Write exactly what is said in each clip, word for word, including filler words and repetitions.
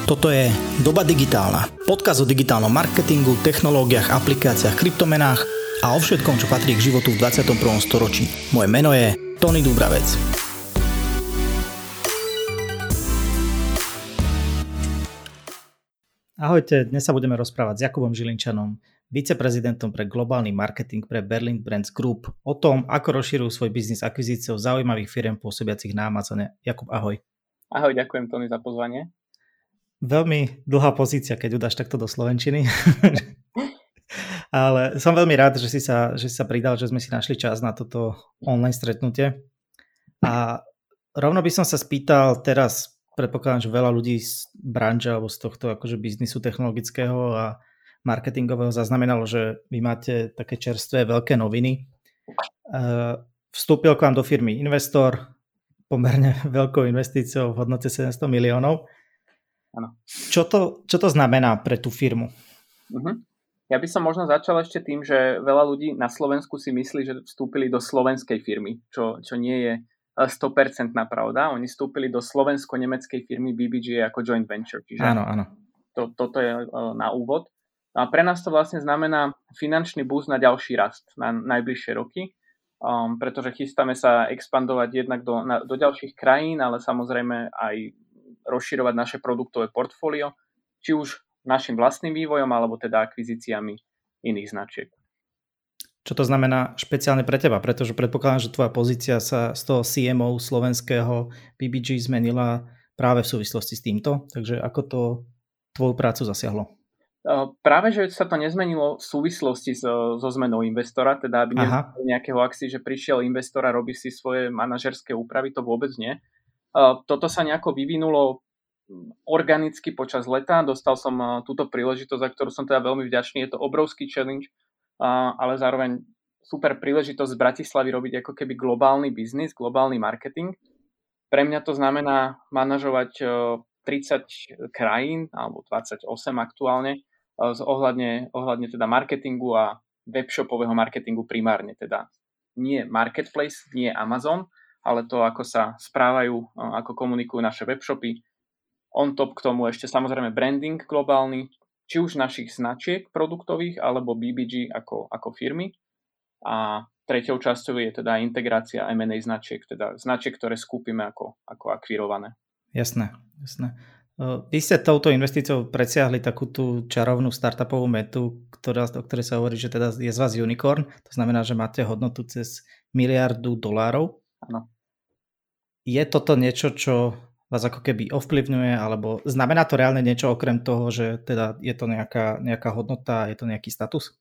Toto je Doba digitálna. Podcast o digitálnom marketingu, technológiách, aplikáciách, kryptomenách a o všetkom, čo patrí k životu v dvadsiatom prvom storočí. Moje meno je Tony Dubravec. Ahojte, dnes sa budeme rozprávať s Jakubom Žilinčanom, viceprezidentom pre globálny marketing pre Berlin Brands Group, o tom, ako rozširujú svoj biznis akvizíciou zaujímavých firiem pôsobiacich na Amazone. Jakub, ahoj. Ahoj, ďakujem Tony za pozvanie. Veľmi dlhá pozícia, keď ju dáš takto do slovenčiny. Ale som veľmi rád, že si, sa, že si sa pridal, že sme si našli čas na toto online stretnutie. A rovno by som sa spýtal teraz, predpokladám, že veľa ľudí z branže alebo z tohto akože biznisu technologického a marketingového zaznamenalo, že vy máte také čerstvé veľké noviny. Vstúpil k vám do firmy investor, pomerne veľkou investíciou v hodnote sedemsto miliónov. Áno. Čo to, čo to znamená pre tú firmu? Uh-huh. Ja by som možno začal ešte tým, že veľa ľudí na Slovensku si myslí, že vstúpili do slovenskej firmy, čo, čo nie je sto percent pravda. Oni vstúpili do slovensko-nemeckej firmy bé bé gé ako joint venture. Čiže áno, áno. To, toto je na úvod. A pre nás to vlastne znamená finančný boost na ďalší rast, na najbližšie roky, um, pretože chystáme sa expandovať jednak do, na, do ďalších krajín, ale samozrejme aj rozširovať naše produktové portfólio, či už našim vlastným vývojom, alebo teda akvizíciami iných značiek. Čo to znamená špeciálne pre teba? Pretože predpokladám, že tvoja pozícia sa z toho C M O slovenského bé bé gé zmenila práve v súvislosti s týmto. Takže ako to tvoju prácu zasiahlo? Práve, že sa to nezmenilo v súvislosti so, so zmenou investora, teda aby nebolo nejakého akcií, že prišiel investor a robí si svoje manažerské úpravy, to vôbec nie. Toto sa nejako vyvinulo organicky počas leta. Dostal som túto príležitosť, za ktorú som teda veľmi vďačný. Je to obrovský challenge, ale zároveň super príležitosť z Bratislavy robiť ako keby globálny biznis, globálny marketing. Pre mňa to znamená manažovať tridsať krajín, alebo dvadsaťosem aktuálne, z ohľadne, ohľadne teda marketingu a webshopového marketingu primárne. Teda nie marketplace, nie Amazon, ale to, ako sa správajú, ako komunikujú naše webshopy. On top k tomu ešte samozrejme branding globálny, či už našich značiek produktových, alebo bé bé gé ako, ako firmy. A treťou časťou je teda integrácia em and á značiek, teda značiek, ktoré skúpime ako, ako akvirované. Jasné, jasné. Vy ste touto investíciou presiahli takú tú čarovnú startupovú metu, ktorá, o ktorej sa hovorí, že teda je z vás unicorn. To znamená, že máte hodnotu cez miliardu dolárov. Áno. Je toto niečo, čo vás ako keby ovplyvňuje, alebo znamená to reálne niečo okrem toho, že teda je to nejaká, nejaká hodnota, je to nejaký status?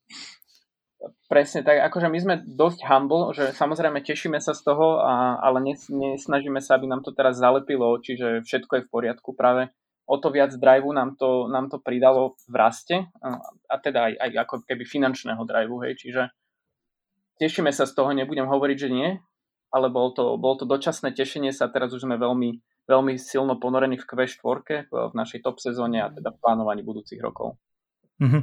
Presne tak, akože my sme dosť humble, že samozrejme tešíme sa z toho, a, ale nes, nesnažíme sa, aby nám to teraz zalepilo oči, že všetko je v poriadku. Práve o to viac driveu nám to, nám to pridalo v raste, a, a teda aj, aj ako keby finančného driveu, hej, čiže tešíme sa z toho, nebudem hovoriť, že nie, ale bol to, bol to dočasné tešenie sa, teraz už sme veľmi, veľmi silno ponorení v kvé štyri v našej top sezóne a teda v plánovaní budúcich rokov. Mm-hmm.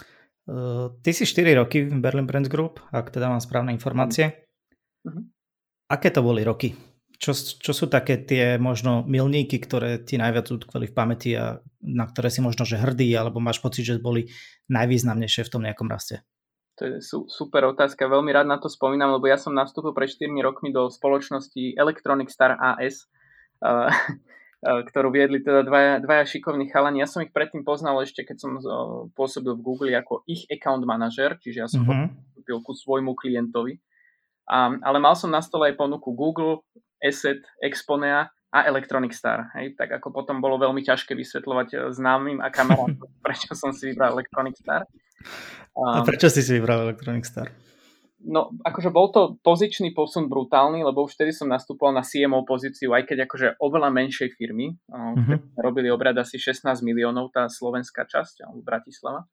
Uh, ty si štyri roky v Berlin Brands Group, ak teda mám správne informácie. Mm-hmm. Aké to boli roky? Čo, čo sú také tie možno milníky, ktoré ti najviac utkveli v pamäti a na ktoré si možno že hrdý, alebo máš pocit, že boli najvýznamnejšie v tom nejakom raste? To je super otázka, veľmi rád na to spomínam, lebo ja som nastúpil pred štyrmi rokmi do spoločnosti Electronic Star á es, uh, uh, ktorú viedli teda dvaja, dvaja šikovní chalani. Ja som ich predtým poznal ešte, keď som uh, pôsobil v Google ako ich account manažer, čiže ja som mm-hmm. postúpil ku svojmu klientovi. Um, ale mal som na stole aj ponuku Google, Asset, Exponea a Electronic Star. Hej? Tak ako potom bolo veľmi ťažké vysvetľovať známym a kamerátom, prečo som si vybral Electronic Star. Um, a prečo si si vybral Electronic Star? No, akože bol to pozičný posun brutálny, lebo už vtedy som nastúpal na C M O pozíciu, aj keď akože oveľa menšej firmy. Mm-hmm. Robili obrad asi šestnásť miliónov, tá slovenská časť, alebo Bratislava.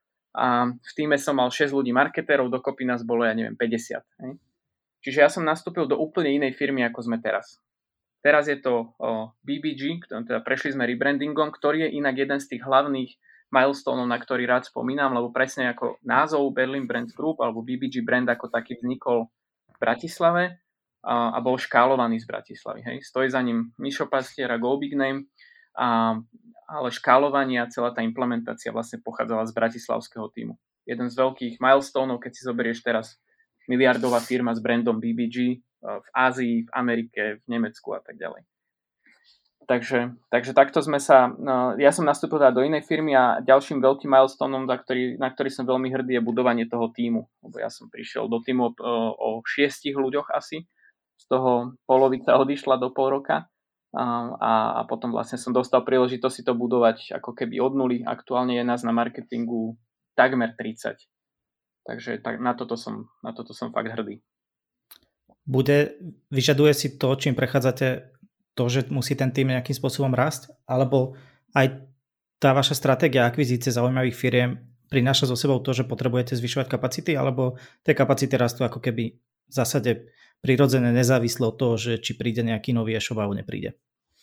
A v týme som mal šesť ľudí marketérov, dokopy nás bolo, ja neviem, päťdesiat. Hej? Čiže ja som nastúpil do úplne inej firmy, ako sme teraz. Teraz je to o, bé bé gé, teda prešli sme rebrandingom, ktorý je inak jeden z tých hlavných milestoneov, na ktorý rád spomínam, lebo presne ako názov Berlin Brands Group alebo bé bé gé brand ako taký vznikol v Bratislave a, a bol škálovaný z Bratislavy. Hej. Stojí za ním Mišo Pastier a Go Big Name a, a ale škálovanie a celá tá implementácia vlastne pochádzala z bratislavského tímu. Jeden z veľkých milestoneov, keď si zoberieš teraz miliardová firma s brandom bé bé gé v Ázii, v Amerike, v Nemecku a tak ďalej. Takže, takže takto sme sa, no, ja som nastúpil teda do inej firmy a ďalším veľkým milestoneom, na ktorý, na ktorý som veľmi hrdý, je budovanie toho tímu. Lebo ja som prišiel do tímu o, o šiestich ľuďoch asi, z toho polovica odišla do pol roka a, a potom vlastne som dostal príležitosť si to budovať ako keby od nuly. Aktuálne je nás na marketingu takmer tridsať. Takže tak, na, toto som, na toto som fakt hrdý. Bude, vyžaduje si to, čím prechádzate, to, že musí ten tým nejakým spôsobom rásť? Alebo aj tá vaša stratégia akvizície zaujímavých firiem prináša so sebou to, že potrebujete zvyšovať kapacity? Alebo tie kapacity rastú ako keby v zásade prirodzené, nezávislo od toho, že či príde nejaký nový e-shop alebo nepríde?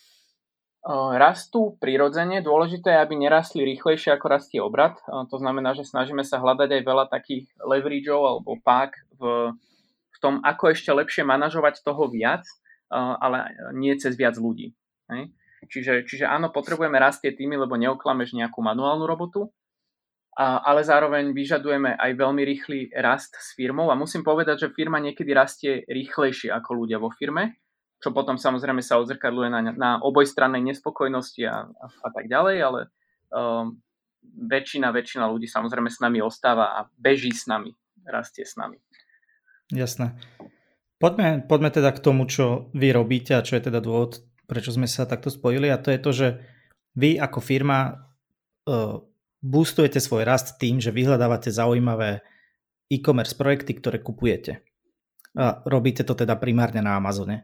Rastú prirodzene. Dôležité je, aby nerastli rýchlejšie, ako rastie obrat. To znamená, že snažíme sa hľadať aj veľa takých leverageov alebo pák v, v tom, ako ešte lepšie manažovať toho viac, ale nie cez viac ľudí. Hej? Čiže, čiže áno, potrebujeme rásť tie týmy, lebo neoklameš nejakú manuálnu robotu, a, ale zároveň vyžadujeme aj veľmi rýchly rast s firmou a musím povedať, že firma niekedy rastie rýchlejšie ako ľudia vo firme, čo potom samozrejme sa odzrkadluje na, na obojstrannej nespokojnosti a, a, a tak ďalej, ale um, väčšina, väčšina ľudí samozrejme s nami ostáva a beží s nami, rastie s nami. Jasné. Poďme, poďme teda k tomu, čo vy robíte a čo je teda dôvod, prečo sme sa takto spojili, a to je to, že vy ako firma uh, boostujete svoj rast tým, že vyhľadávate zaujímavé e-commerce projekty, ktoré kupujete. A robíte to teda primárne na Amazone.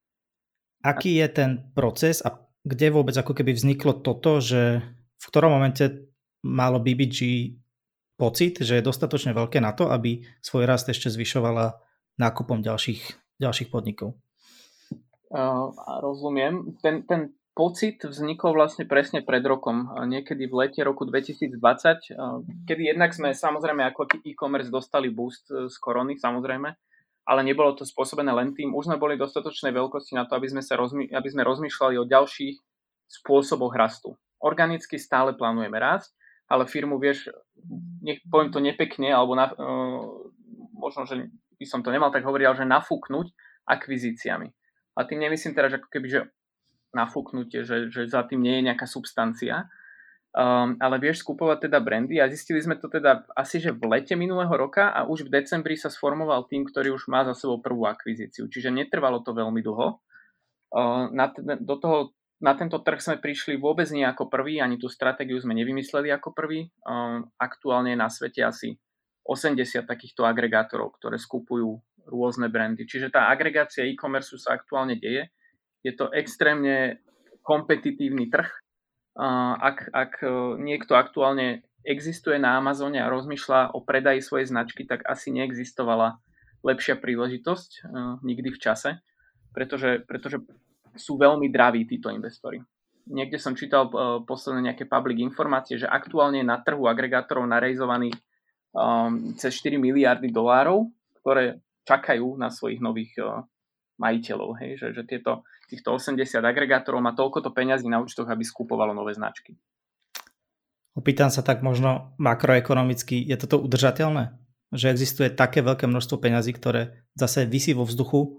Aký je ten proces a kde vôbec ako keby vzniklo toto, že v ktorom momente malo bé bé gé pocit, že je dostatočne veľké na to, aby svoj rast ešte zvyšovala nákupom ďalších, ďalších podnikov? Uh, rozumiem. Ten, ten pocit vznikol vlastne presne pred rokom, niekedy v lete roku dvetisícdvadsať, uh, kedy jednak sme samozrejme ako e-commerce dostali boost z korony, samozrejme, ale nebolo to spôsobené len tým. Už sme boli dostatočnej veľkosti na to, aby sme, sa rozmy- aby sme rozmýšľali o ďalších spôsoboch rastu. Organicky stále plánujeme rásť, ale firmu vieš, nech, poviem to nepekne, alebo na, uh, možno, že by som to nemal tak hovoriť, ale že nafúknuť akvizíciami. A tým nemyslím teraz ako keby, že nafúknutie, že, že za tým nie je nejaká substancia, um, ale vieš skupovať teda brandy a zistili sme to teda asi, že v lete minulého roka a už v decembri sa sformoval tým, ktorý už má za sebou prvú akvizíciu. Čiže netrvalo to veľmi dlho. Uh, na, t- do toho, na tento trh sme prišli vôbec nie ako prvý, ani tú stratégiu sme nevymysleli ako prvý. Um, aktuálne je na svete asi osemdesiat takýchto agregátorov, ktoré skupujú rôzne brandy. Čiže tá agregácia e-commerce sa aktuálne deje. Je to extrémne kompetitívny trh. Ak, ak niekto aktuálne existuje na Amazone a rozmýšľa o predaji svojej značky, tak asi neexistovala lepšia príležitosť nikdy v čase, pretože, pretože sú veľmi draví títo investori. Niekde som čítal posledné nejaké public informácie, že aktuálne je na trhu agregátorov narejzovaných Um, cez štyri miliardy dolárov, ktoré čakajú na svojich nových uh, majiteľov. Hej? Že, že tieto, týchto osemdesiat agregátorov má toľkoto peňazí na účtoch, aby skupovalo nové značky. Opýtam sa tak možno makroekonomicky, je toto udržateľné? Že existuje také veľké množstvo peňazí, ktoré zase visí vo vzduchu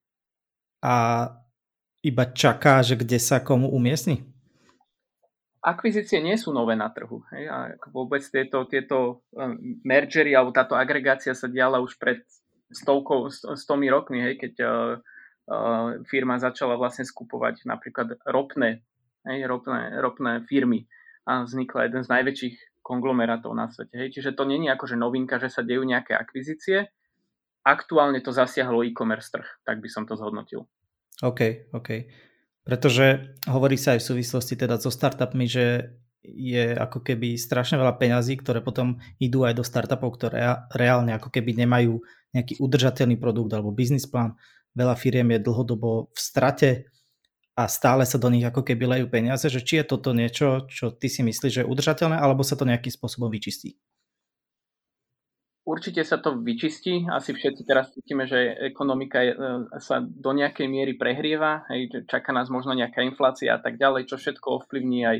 a iba čaká, že kde sa komu umiestni? Akvizície nie sú nové na trhu. Hej? A vôbec tieto, tieto mergery alebo táto agregácia sa diala už pred stovkou, stomi rokmi, hej? Keď uh, uh, firma začala vlastne skupovať napríklad ropné, hej? ropné, ropné firmy a vznikla jeden z najväčších konglomerátov na svete. Hej? Čiže to nie je akože novinka, že sa dejú nejaké akvizície. Aktuálne to zasiahlo e-commerce trh, tak by som to zhodnotil. OK, OK. Pretože hovorí sa aj v súvislosti teda so startupmi, že je ako keby strašne veľa peňazí, ktoré potom idú aj do startupov, ktoré reálne ako keby nemajú nejaký udržateľný produkt alebo business plán. Veľa firiem je dlhodobo v strate a stále sa do nich ako keby lejú peniaze, že či je toto niečo, čo ty si myslíš, že je udržateľné, alebo sa to nejakým spôsobom vyčistí? Určite sa to vyčistí. Asi všetci teraz cítime, že ekonomika je, sa do nejakej miery prehrieva. Hej, čaká nás možno nejaká inflácia a tak ďalej, čo všetko ovplyvní aj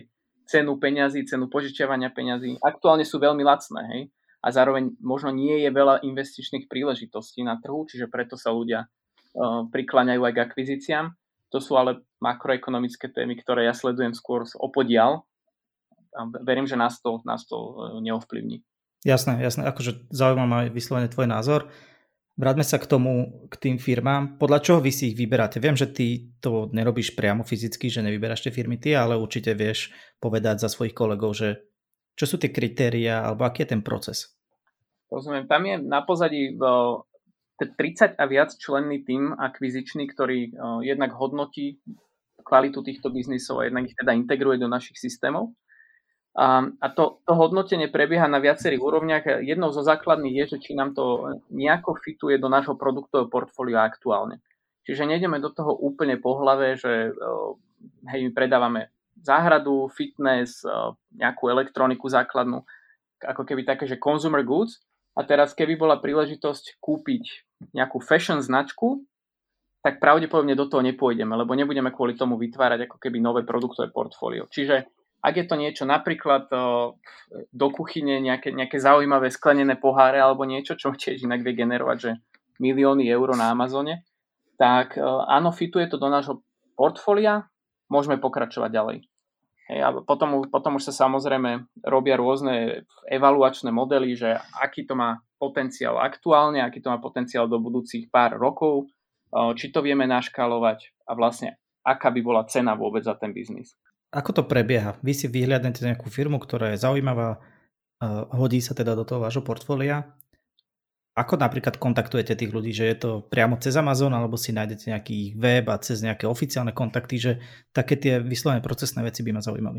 cenu peňazí, cenu požičiavania peňazí. Aktuálne sú veľmi lacné, hej? A zároveň možno nie je veľa investičných príležitostí na trhu, čiže preto sa ľudia uh, prikláňajú aj k akvizíciám. To sú ale makroekonomické témy, ktoré ja sledujem skôr opodiaľ a verím, že nás to, nás to neovplyvní. Jasné, jasné, akože zaujíma ma vyslovene tvoj názor. Vráťme sa k tomu, k tým firmám. Podľa čoho vy si ich vyberáte? Viem, že ty to nerobíš priamo fyzicky, že nevyberáš tie firmy ty, ale určite vieš povedať za svojich kolegov, že čo sú tie kritériá, alebo aký je ten proces? Rozumiem, tam je na pozadí tridsať a viac členný tím akvizičný, ktorý jednak hodnotí kvalitu týchto biznisov a jednak ich teda integruje do našich systémov. A, a to, to hodnotenie prebieha na viacerých úrovniach. Jednou zo základných je, že či nám to nejako fituje do nášho produktového portfólia aktuálne. Čiže nejdeme do toho úplne po hlave, že hej, my predávame záhradu, fitness, nejakú elektroniku základnú, ako keby také, že consumer goods. A teraz, keby bola príležitosť kúpiť nejakú fashion značku, tak pravdepodobne do toho nepôjdeme, lebo nebudeme kvôli tomu vytvárať ako keby nové produktové portfólio. Čiže ak je to niečo napríklad do kuchyne, nejaké, nejaké zaujímavé sklenené poháre alebo niečo, čo tiež inak vie generovať, že milióny eur na Amazone, tak áno, fituje to do nášho portfólia, môžeme pokračovať ďalej. Hej, a potom, potom už sa samozrejme robia rôzne evaluačné modely, že aký to má potenciál aktuálne, aký to má potenciál do budúcich pár rokov, či to vieme naškálovať a vlastne aká by bola cena vôbec za ten biznis. Ako to prebieha? Vy si vyhľadnete nejakú firmu, ktorá je zaujímavá, hodí sa teda do toho vášho portfólia. Ako napríklad kontaktujete tých ľudí, že je to priamo cez Amazon, alebo si nájdete nejaký web a cez nejaké oficiálne kontakty, že také tie vyslovené procesné veci by ma zaujímali?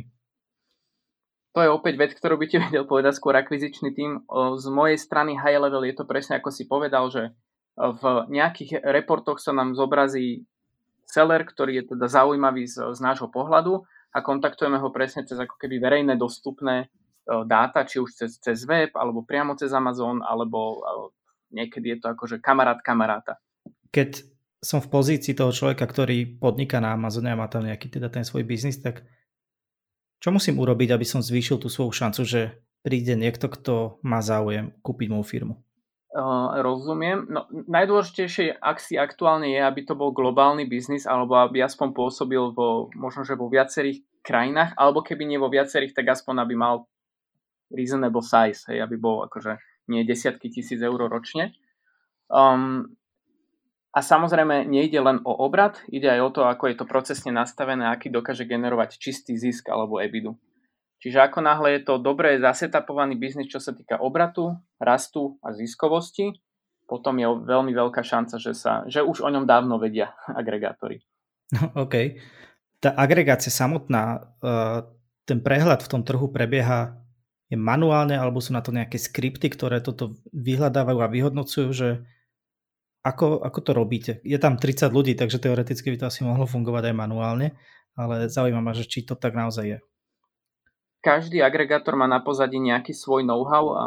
To je opäť vec, ktorú by ti vedel povedať skôr akvizičný tím. Z mojej strany high level je to presne ako si povedal, že v nejakých reportoch sa nám zobrazí seller, ktorý je teda zaujímavý z, z nášho pohľadu a kontaktujeme ho presne cez ako keby verejné dostupné dáta, či už cez, cez web, alebo priamo cez Amazon, alebo niekedy je to akože kamarát kamaráta. Keď som v pozícii toho človeka, ktorý podniká na Amazone a má tam nejaký teda ten svoj biznis, tak čo musím urobiť, aby som zvýšil tú svoju šancu, že príde niekto, kto má záujem kúpiť moju firmu? Uh, rozumiem. No, najdôležitejšie akcii aktuálne je, aby to bol globálny biznis, alebo aby aspoň pôsobil vo, možno, že vo viacerých krajinách, alebo keby nie vo viacerých, tak aspoň aby mal reasonable size, hej, aby bol akože nie desiatky tisíc eur ročne. Um, a samozrejme nejde len o obrat, ide aj o to, ako je to procesne nastavené, aký dokáže generovať čistý zisk alebo ebidu. Čiže ako náhle je to dobre zasetapovaný biznis, čo sa týka obratu, rastu a ziskovosti, potom je veľmi veľká šanca, že, sa, že už o ňom dávno vedia agregátori. OK. Tá agregácia samotná, ten prehľad v tom trhu prebieha je manuálne, alebo sú na to nejaké skripty, ktoré toto vyhľadávajú a vyhodnocujú, že ako, ako to robíte? Je tam tridsať ľudí, takže teoreticky by to asi mohlo fungovať aj manuálne, ale zaujíma ma, že či to tak naozaj je. Každý agregátor má na pozadí nejaký svoj know-how a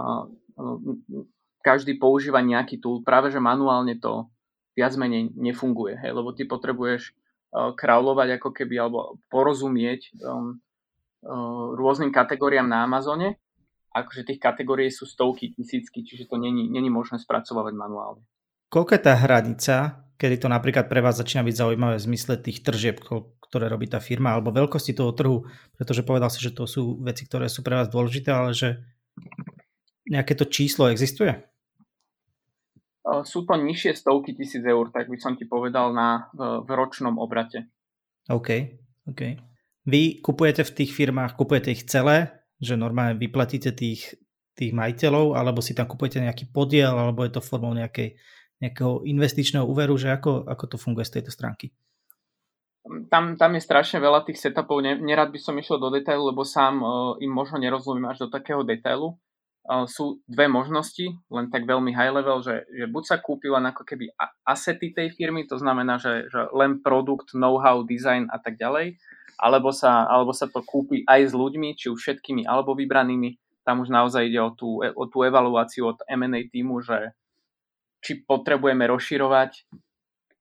každý používa nejaký tool. Práve že manuálne to viac menej nefunguje, hej, lebo ty potrebuješ crawlovať ako keby, alebo porozumieť um, uh, rôznym kategóriám na Amazone. Akože tých kategórií sú stovky, tisícky, čiže to není, není možné spracovať manuálne. Koľko je tá hranica, kedy to napríklad pre vás začína byť zaujímavé v zmysle tých tržieb, ktoré robí tá firma, alebo veľkosti toho trhu, pretože povedal si, že to sú veci, ktoré sú pre vás dôležité, ale že nejaké to číslo existuje? Sú to nižšie stovky tisíc eur, tak by som ti povedal na, v, v ročnom obrate. OK, OK. Vy kupujete v tých firmách, kupujete ich celé, že normálne vyplatíte tých, tých majiteľov, alebo si tam kupujete nejaký podiel, alebo je to formou nejakej nejakého investičného úveru, že ako, ako to funguje z tejto stránky? Tam, tam je strašne veľa tých setupov, nerad by som išiel do detailu, lebo sám uh, im možno nerozumiem až do takého detailu. Uh, sú dve možnosti, len tak veľmi high level, že, že buď sa kúpi len ako keby asety tej firmy, to znamená, že, že len produkt, know-how, design a tak ďalej, alebo sa, alebo sa to kúpi aj s ľuďmi, či už všetkými, alebo vybranými. Tam už naozaj ide o tú, o tú evaluáciu od em and á týmu, že či potrebujeme rozširovať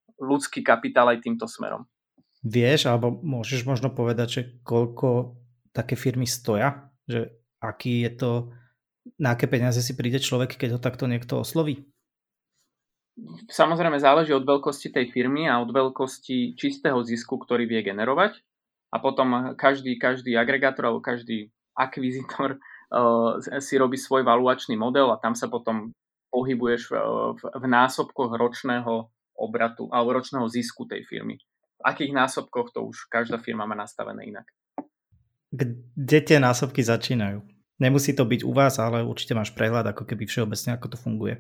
ľudský kapitál aj týmto smerom. Vieš, alebo môžeš možno povedať, že koľko také firmy stoja? Že aký je to, na aké peniaze si príde človek, keď ho takto niekto osloví? Samozrejme záleží od veľkosti tej firmy a od veľkosti čistého zisku, ktorý vie generovať. A potom každý, každý agregátor alebo každý akvizitor uh, si robí svoj valuačný model a tam sa potom pohybuješ v, v, v násobkoch ročného obratu alebo ročného zisku tej firmy. V akých násobkoch to už každá firma má nastavené inak. Kde tie násobky začínajú? Nemusí to byť u vás, ale určite máš prehľad, ako keby všeobecne, ako to funguje.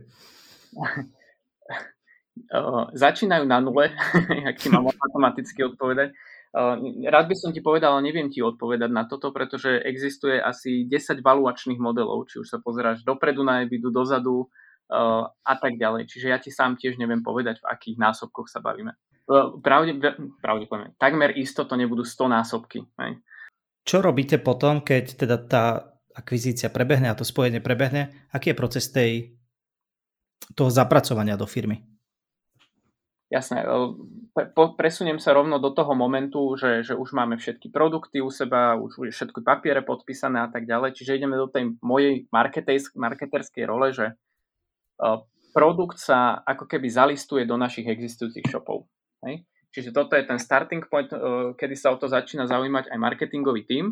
Začínajú na nule, ak ti mám matematicky odpovedať. Rád by som ti povedal, ale neviem ti odpovedať na toto, pretože existuje asi desať valuačných modelov, či už sa pozeráš dopredu na ebidu, dozadu a tak ďalej. Čiže ja ti sám tiež neviem povedať, v akých násobkoch sa bavíme. Pravde, pravdepodobne, takmer isto to nebudú sto násobky. Hej. Čo robíte potom, keď teda tá akvizícia prebehne a to spojenie prebehne? Aký je proces tej, toho zapracovania do firmy? Jasné. Presuniem sa rovno do toho momentu, že, že už máme všetky produkty u seba, už je všetky papiere podpísané a tak ďalej. Čiže ideme do tej mojej marketerskej role, že produkt sa ako keby zalistuje do našich existujúcich shopov. Hej? Čiže toto je ten starting point, kedy sa o to začína zaujímať aj marketingový tím.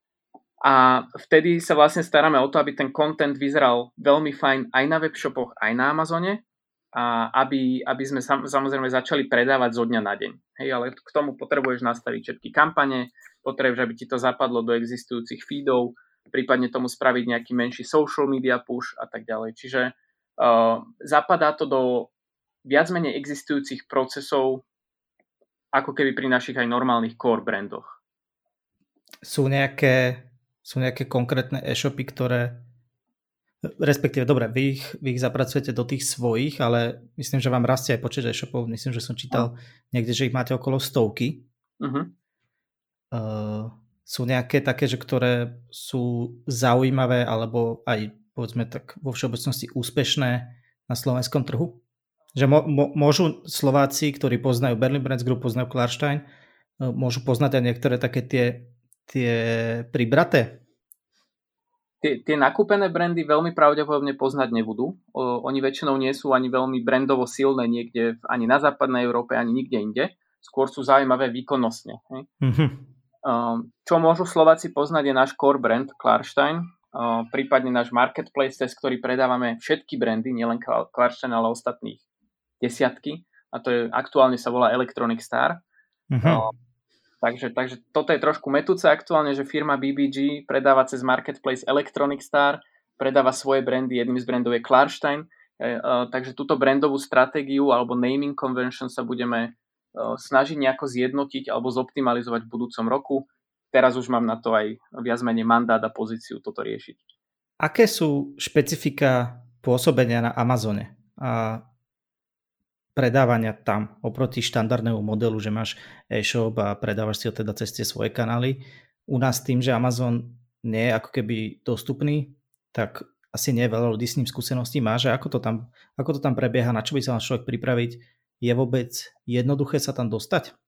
A vtedy sa vlastne staráme o to, aby ten content vyzeral veľmi fajn aj na webshopoch, aj na Amazone. A aby, aby sme sam, samozrejme začali predávať zo dňa na deň. Hej, ale k tomu potrebuješ nastaviť všetky kampane, potrebuješ, aby ti to zapadlo do existujúcich feedov, prípadne tomu spraviť nejaký menší social media push a tak ďalej. Čiže uh, zapadá to do viac menej existujúcich procesov, ako keby pri našich aj normálnych core brandoch. Sú nejaké, sú nejaké konkrétne e-shopy, ktoré respektíve, dobre, vy ich, vy ich zapracujete do tých svojich, ale myslím, že vám rastie aj počet e-shopov. Myslím, že som čítal niekde, že ich máte okolo stovky. Uh-huh. Uh, sú nejaké také, že ktoré sú zaujímavé alebo aj, povedzme tak, vo všeobecnosti úspešné na slovenskom trhu? Že mo, mo, môžu Slováci, ktorí poznajú Berlin Brands Group, poznajú Klarstein, uh, môžu poznať aj niektoré také tie, tie pribraté? Tie, tie nakúpené brandy veľmi pravdepodobne poznať nebudú. O, oni väčšinou nie sú ani veľmi brandovo silné niekde, ani na západnej Európe, ani nikde inde. Skôr sú zaujímavé výkonnostne. Mm-hmm. Um, čo môžu Slováci poznať je náš core brand Klarstein, um, prípadne náš marketplace, cez ktorý predávame všetky brandy, nielen Klarstein, ale ostatných desiatky. A to je, aktuálne sa volá Electronic Star. Mm-hmm. Um, Takže, takže toto je trošku metúce aktuálne, že firma bé bé gé predáva cez marketplace Electronic Star, predáva svoje brandy, jedným z brandov je Klarstein, e, e, takže túto brandovú stratégiu alebo naming convention sa budeme e, snažiť nejako zjednotiť alebo zoptimalizovať v budúcom roku. Teraz už mám na to aj viac menej mandát a pozíciu toto riešiť. Aké sú špecifika pôsobenia na Amazone a predávania tam oproti štandardnému modelu, že máš e-shop a predávaš si ho teda cez tie svoje kanály? U nás tým, že Amazon nie je ako keby dostupný, tak asi nie veľa ľudí s ním skúseností má, že ako to tam, ako to tam prebieha, na čo by sa mal človek pripraviť? Je vôbec jednoduché sa tam dostať?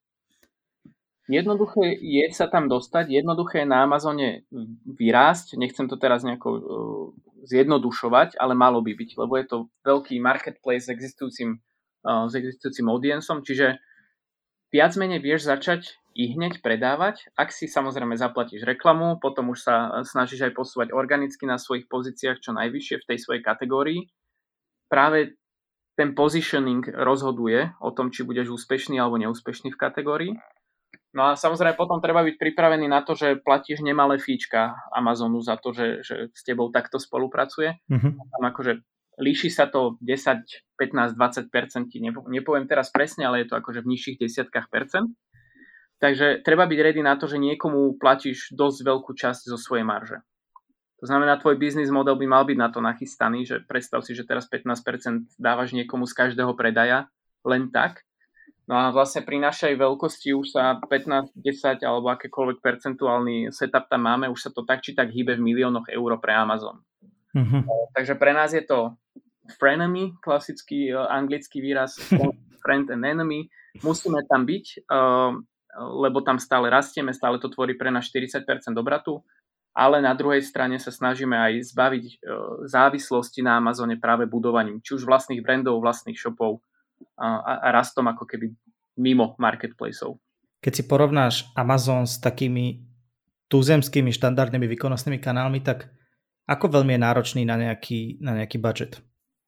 Jednoduché je sa tam dostať, jednoduché je na Amazone vyrásť, nechcem to teraz nejako uh, zjednodušovať, ale malo by byť, lebo je to veľký marketplace s existujúcim s existujúcim audiencom, čiže viac menej vieš začať i hneď predávať, ak si samozrejme zaplatíš reklamu, potom už sa snažíš aj posúvať organicky na svojich pozíciách čo najvyššie v tej svojej kategórii. Práve ten positioning rozhoduje o tom, či budeš úspešný alebo neúspešný v kategórii. No a samozrejme potom treba byť pripravený na to, že platíš nemalé fíčka Amazonu za to, že, že s tebou takto spolupracuje. Mm-hmm. Tam akože líši sa to desať, pätnásť, dvadsať percent, nepoviem teraz presne, ale je to akože v nižších desiatkách percent. Takže treba byť ready na to, že niekomu platíš dosť veľkú časť zo svojej marže. To znamená, tvoj biznis model by mal byť na to nachystaný, že predstav si, že teraz pätnásť percent dávaš niekomu z každého predaja, len tak. No a vlastne pri našej veľkosti už sa pätnásť, desať alebo akékoľvek percentuálny setup tam máme, už sa to tak či tak hýbe v miliónoch eur pre Amazon. Mm-hmm. Takže pre nás je to frenemy, klasický uh, anglický výraz friend and enemy. Musíme tam byť. Uh, lebo tam stále rastieme, stále to tvorí pre nás štyridsať percent obratu, ale na druhej strane sa snažíme aj zbaviť závislosti na Amazone práve budovaním, či už vlastných brandov, vlastných shopov a, a rastom ako keby mimo marketplaceov. Keď si porovnáš Amazon s takými tuzemskými štandardnými výkonnostnými kanálmi, tak ako veľmi je náročný na nejaký, na nejaký budget?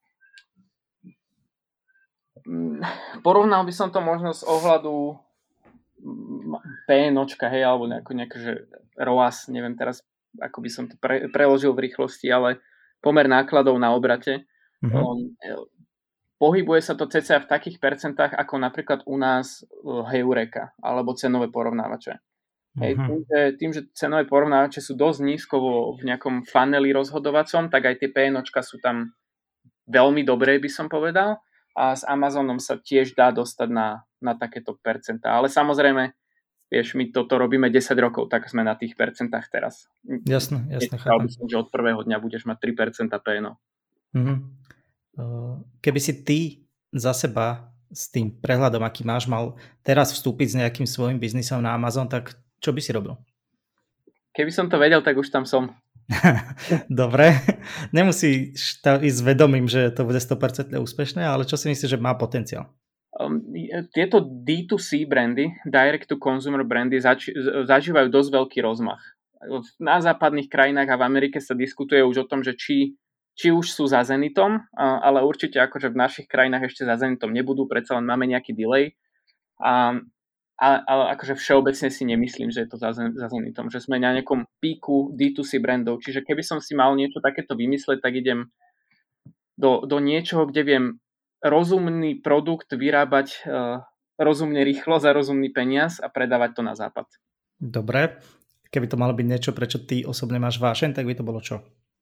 Porovnal by som to možno z ohľadu PNOčka, hej, alebo nejako nejaké, že R O A S, neviem teraz, ako by som to pre, preložil v rýchlosti, ale pomer nákladov na obrate. Mm-hmm. Um, pohybuje sa to cca v takých percentách, ako napríklad u nás Heureka, alebo cenové porovnávače. Mm-hmm. Hej, tým, že, tým, že cenové porovnávače sú dosť nízko vo, v nejakom funneli rozhodovacom, tak aj tie PNOčka sú tam veľmi dobré, by som povedal. A s Amazonom sa tiež dá dostať na, na takéto percentá. Ale samozrejme, vieš, my toto robíme desať rokov, tak sme na tých percentách teraz. Jasné, jasné, chápem. By som, že od prvého dňa budeš mať tri percentá P N O. Mm-hmm. Keby si ty za seba s tým prehľadom, aký máš, mal teraz vstúpiť s nejakým svojím biznisom na Amazon, tak čo by si robil? Keby som to vedel, tak už tam som. Dobre, nemusíš ísť s vedomím, že to bude sto percent úspešné, ale čo si myslíš, že má potenciál? Um, tieto D dva C brandy, direct to consumer brandy, zač- zažívajú dosť veľký rozmach. Na západných krajinách a v Amerike sa diskutuje už o tom, že či, či už sú za Zenitom, ale určite akože v našich krajinách ešte za Zenitom nebudú, predsa len máme nejaký delay. A Ale, ale akože všeobecne si nemyslím, že je to za, za Zenitom, že sme na nejakom píku D dva C brandov. Čiže keby som si mal niečo takéto vymysleť, tak idem do, do niečoho, kde viem rozumný produkt vyrábať uh, rozumne rýchlo za rozumný peniaz a predávať to na západ. Dobre. Keby to malo byť niečo, prečo ty osobne máš vášeň, tak by to bolo čo?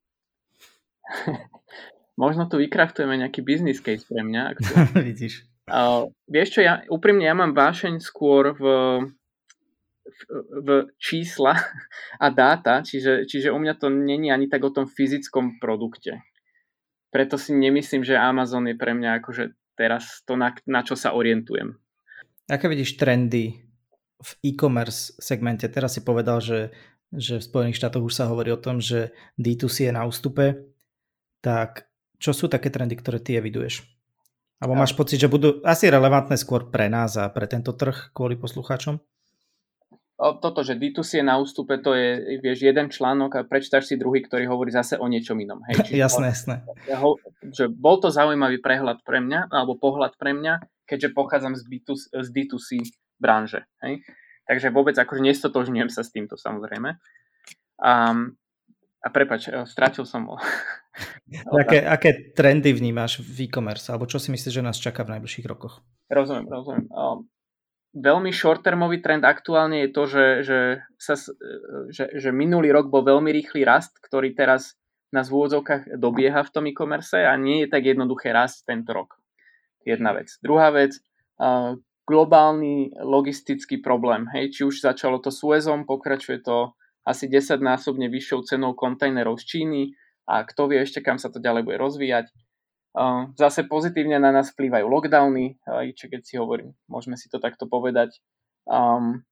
Možno tu vykraftujeme nejaký business case pre mňa. Ak to... Vidíš. Uh, vieš čo, ja úprimne ja mám vášeň skôr v, v, v čísla a dáta, čiže, čiže u mňa to není ani tak o tom fyzickom produkte. Preto si nemyslím, že Amazon je pre mňa akože teraz to, na, na čo sa orientujem. Aké vidíš trendy v e-commerce segmente? Teraz si povedal, že, že v Spojených štátoch už sa hovorí o tom, že D dva C je na ústupe. Tak čo sú také trendy, ktoré ty eviduješ? Alebo máš pocit, že budú asi relevantné skôr pre nás a pre tento trh kvôli poslucháčom? Toto, že D dva C je na ústupe, to je, vieš, jeden článok a prečítaš si druhý, ktorý hovorí zase o niečom inom. Hej. Čiže jasné, jasné. Že bol to zaujímavý prehľad pre mňa, alebo pohľad pre mňa, keďže pochádzam z, B dva C, z D dva C branže. Hej. Takže vôbec akože nestotožňujem sa s týmto, samozrejme. Um, a prepáč, strátil som ho. Aké, aké trendy vnímaš v e-commerce? Alebo čo si myslíš, že nás čaká v najbližších rokoch? Rozumiem, rozumiem. Um, veľmi short-termový trend aktuálne je to, že, že, sa, že, že minulý rok bol veľmi rýchly rast, ktorý teraz nás v úvodzovkách dobieha v tom e-commerce a nie je tak jednoduché rásť tento rok. Jedna vec. Druhá vec, uh, globálny logistický problém. Hej, či už začalo to Suezom, pokračuje to asi desaťnásobne vyššou cenou kontajnerov z Číny a kto vie ešte, kam sa to ďalej bude rozvíjať. Zase pozitívne na nás vplývajú lockdowny, či keď si hovorím, môžeme si to takto povedať. Um,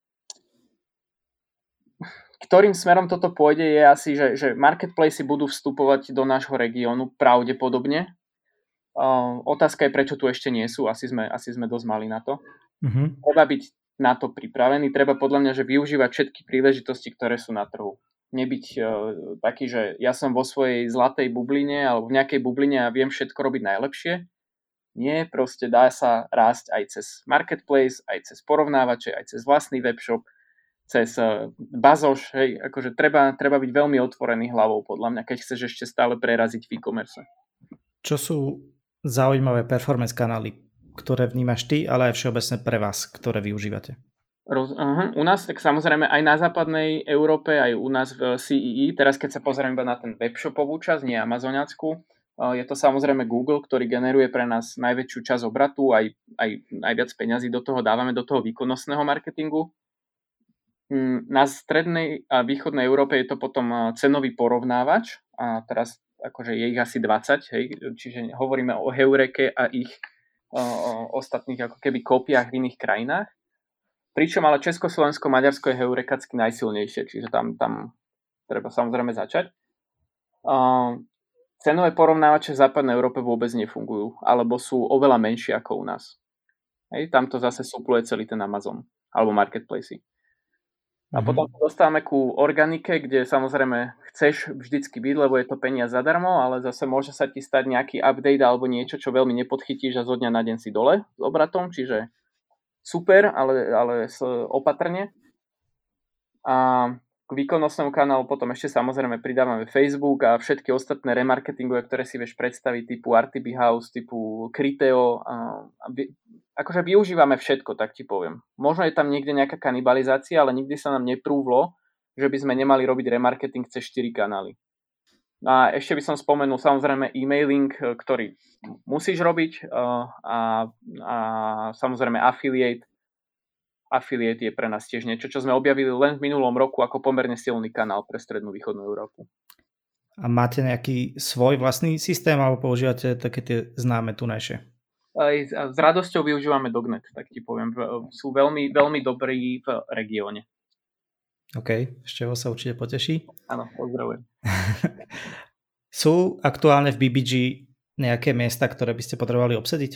ktorým smerom toto pôjde je asi, že, že marketplacy budú vstupovať do nášho regiónu pravdepodobne. Um, otázka je, prečo tu ešte nie sú, asi sme, asi sme dosť mali na to. Mm-hmm. Treba byť na to pripravený. Treba podľa mňa, že využívať všetky príležitosti, ktoré sú na trhu. Nebyť uh, taký, že ja som vo svojej zlatej bubline alebo v nejakej bubline a viem všetko robiť najlepšie. Nie, proste dá sa rásť aj cez marketplace, aj cez porovnávače, aj cez vlastný webshop, cez uh, bazoš. Hej, akože treba, treba byť veľmi otvorený hlavou, podľa mňa, keď chceš ešte stále preraziť v e-commerce. Čo sú zaujímavé performance kanály, ktoré vnímaš ty, ale aj všeobecne pre vás, ktoré využívate? Roz, uh-huh. U nás, tak samozrejme aj na západnej Európe, aj u nás v C E E, teraz keď sa pozrieme iba na ten webshopovú časť, nie amazoniackú, uh, je to samozrejme Google, ktorý generuje pre nás najväčšiu časť obratu, aj, aj najviac peňazí do toho dávame do toho výkonnostného marketingu. Na strednej a východnej Európe je to potom cenový porovnávač, a teraz akože je ich asi dvadsať, hej, čiže hovoríme o Heureke a ich o ostatných ako keby kópiách v iných krajinách. Pričom ale Československo, Maďarsko je heurekacky najsilnejšie, čiže tam, tam treba samozrejme začať. Uh, cenové porovnávače v západnej Európe vôbec nefungujú, alebo sú oveľa menšie ako u nás. Hej, tam to zase supluje celý ten Amazon, alebo marketplace. A potom sa dostávame ku organike, kde samozrejme chceš vždycky byť, lebo je to peniaz zadarmo, ale zase môže sa ti stať nejaký update alebo niečo, čo veľmi nepodchytíš a zo dňa na deň si dole s obratom, čiže super, ale, ale opatrne. A k výkonnostnému kanálu potom ešte samozrejme pridávame Facebook a všetky ostatné remarketingové, ktoré si vieš predstaviť, typu R T B House, typu Criteo. A, a vy, akože využívame všetko, tak ti poviem. Možno je tam niekde nejaká kanibalizácia, ale nikdy sa nám neprúvlo, že by sme nemali robiť remarketing cez štyri kanály. A ešte by som spomenul samozrejme e-mailing, ktorý musíš robiť a, a, a samozrejme affiliate. Affiliate je pre nás tiež niečo, čo sme objavili len v minulom roku ako pomerne silný kanál pre strednú východnú Európu. A máte nejaký svoj vlastný systém alebo používate také tie známe tunajšie? S radosťou využívame Dognet, tak ti poviem. Sú veľmi, veľmi dobrí v regióne. OK, ešte ho sa určite poteší. Áno, pozdravujem. Sú aktuálne v bé bé gé nejaké miesta, ktoré by ste potrebovali obsadiť?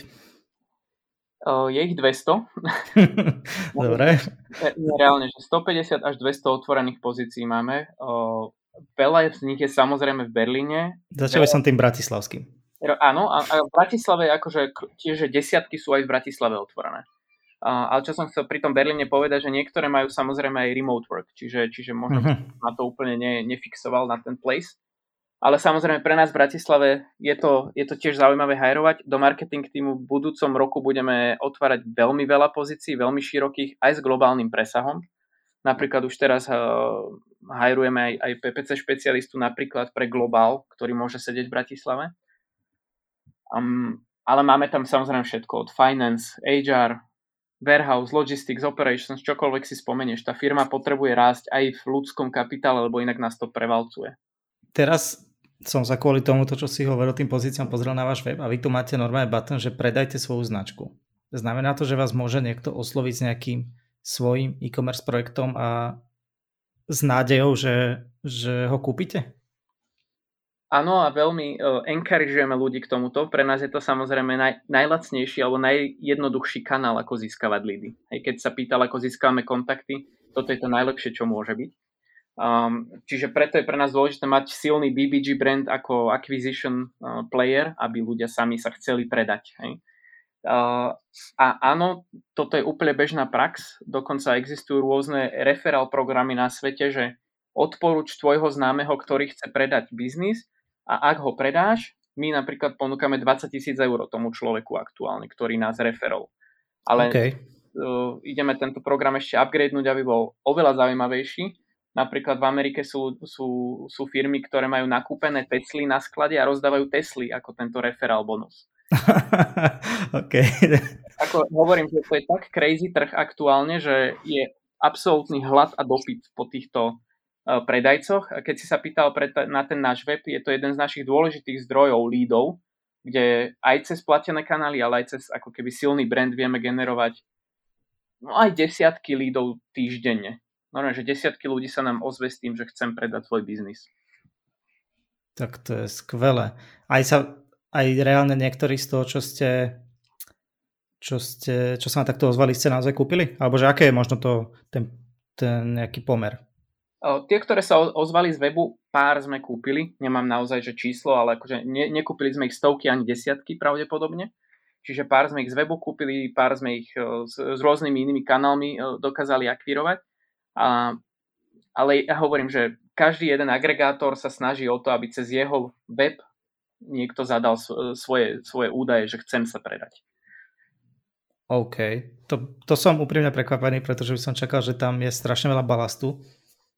Je ich dvesto. Dobre. Reálne, že stopäťdesiat až dvesto otvorených pozícií máme. Veľa z nich je samozrejme v Berlíne. Začal by som tým bratislavským. Áno, a v Bratislave akože tiež desiatky sú aj v Bratislave otvorené. Ale čo som chcel pri tom Berlíne povedať, že niektoré majú samozrejme aj remote work, čiže, čiže možno uh-huh. na to úplne ne, nefixoval na ten place. Ale samozrejme pre nás v Bratislave je to, je to tiež zaujímavé hajrovať. Do marketing týmu v budúcom roku budeme otvárať veľmi veľa pozícií, veľmi širokých, aj s globálnym presahom. Napríklad už teraz uh, hajrujeme aj, aj pé pé cé špecialistu napríklad pre globál, ktorý môže sedieť v Bratislave. Um, ale máme tam samozrejme všetko od finance, há er, warehouse, logistics, operations, čokoľvek si spomenieš. Tá firma potrebuje rásť aj v ľudskom kapitále, lebo inak nás to prevalcuje. Teraz som sa kvôli tomu, čo si hovoril tým pozíciám, pozrel na váš web a vy tu máte normálne button, že predajte svoju značku. Znamená to, že vás môže niekto osloviť s nejakým svojím e-commerce projektom a s nádejou, že, že ho kúpite? Áno, a veľmi uh, encourageujeme ľudí k tomuto. Pre nás je to samozrejme naj, najlacnejší alebo najjednoduchší kanál, ako získavať lídy. Hej, keď sa pýtal, ako získavame kontakty, toto je to najlepšie, čo môže byť. Um, čiže preto je pre nás dôležité mať silný bé bé gé brand ako acquisition uh, player, aby ľudia sami sa chceli predať. Hej. Uh, a áno, toto je úplne bežná prax. Dokonca existujú rôzne referral programy na svete, že odporúč tvojho známeho, ktorý chce predať biznis, a ak ho predáš, my napríklad ponúkame dvadsať tisíc eur tomu človeku aktuálne, ktorý nás referol. Ale okay. uh, ideme tento program ešte upgradenúť, aby bol oveľa zaujímavejší. Napríklad v Amerike sú, sú, sú firmy, ktoré majú nakúpené Tesly na sklade a rozdávajú Tesly ako tento referál bonus. Okay. Ako hovorím, že to je tak crazy trh aktuálne, že je absolútny hlad a dopyt po týchto predajcoch. A keď si sa pýtal na ten náš web, je to jeden z našich dôležitých zdrojov lídov, kde aj cez platené kanály, ale aj cez ako keby silný brand vieme generovať no aj desiatky lídov týždenne. Normálne, že desiatky ľudí sa nám ozve s tým, že chcem predať svoj biznis. Tak to je skvelé. Aj, sa, aj reálne niektorí z toho, čo ste, čo ste, čo sa vám takto ozvali, ste naozaj kúpili? Alebo že aké je možno to, ten, ten nejaký pomer? Tie, ktoré sa ozvali z webu, pár sme kúpili. Nemám naozaj že číslo, ale akože ne, nekúpili sme ich stovky ani desiatky pravdepodobne. Čiže pár sme ich z webu kúpili, pár sme ich s, s rôznymi inými kanálmi dokázali akvírovať. A, ale ja hovorím, že každý jeden agregátor sa snaží o to, aby cez jeho web niekto zadal svoje, svoje údaje, že chcem sa predať. OK. To, to som úprimne prekvapený, pretože by som čakal, že tam je strašne veľa balastu.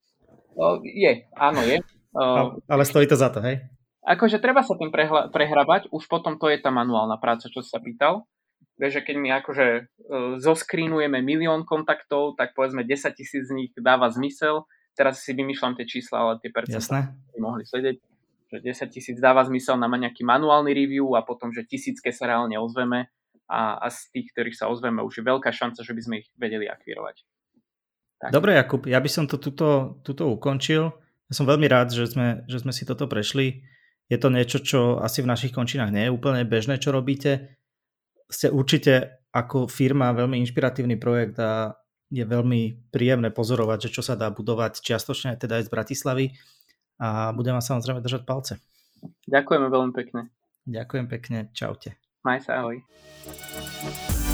Je, áno je. Ale stojí to za to, hej? Akože treba sa tým prehla- prehrabať, už potom to je tá manuálna práca, čo si sa pýtal. Vieš, že keď my akože zoskrínujeme milión kontaktov, tak povedzme desať tisíc z nich dáva zmysel. Teraz si vymýšľam tie čísla, ale tie percentá by mohli sedieť. Že desať tisíc dáva zmysel na nejaký manuálny review a potom, že tisícke sa reálne ozveme a, a z tých, ktorých sa ozveme, už je veľká šanca, že by sme ich vedeli akvírovať. Tak. Dobre, Jakub, ja by som to tuto, tuto ukončil. Ja som veľmi rád, že sme, že sme si toto prešli. Je to niečo, čo asi v našich končinách nie je úplne bežné, čo robíte. Ste určite ako firma veľmi inšpiratívny projekt a je veľmi príjemné pozorovať, že čo sa dá budovať čiastočne teda aj z Bratislavy a budem vám samozrejme držať palce. Ďakujeme veľmi pekne. Ďakujem pekne, čaute. Maj sa, ahoj.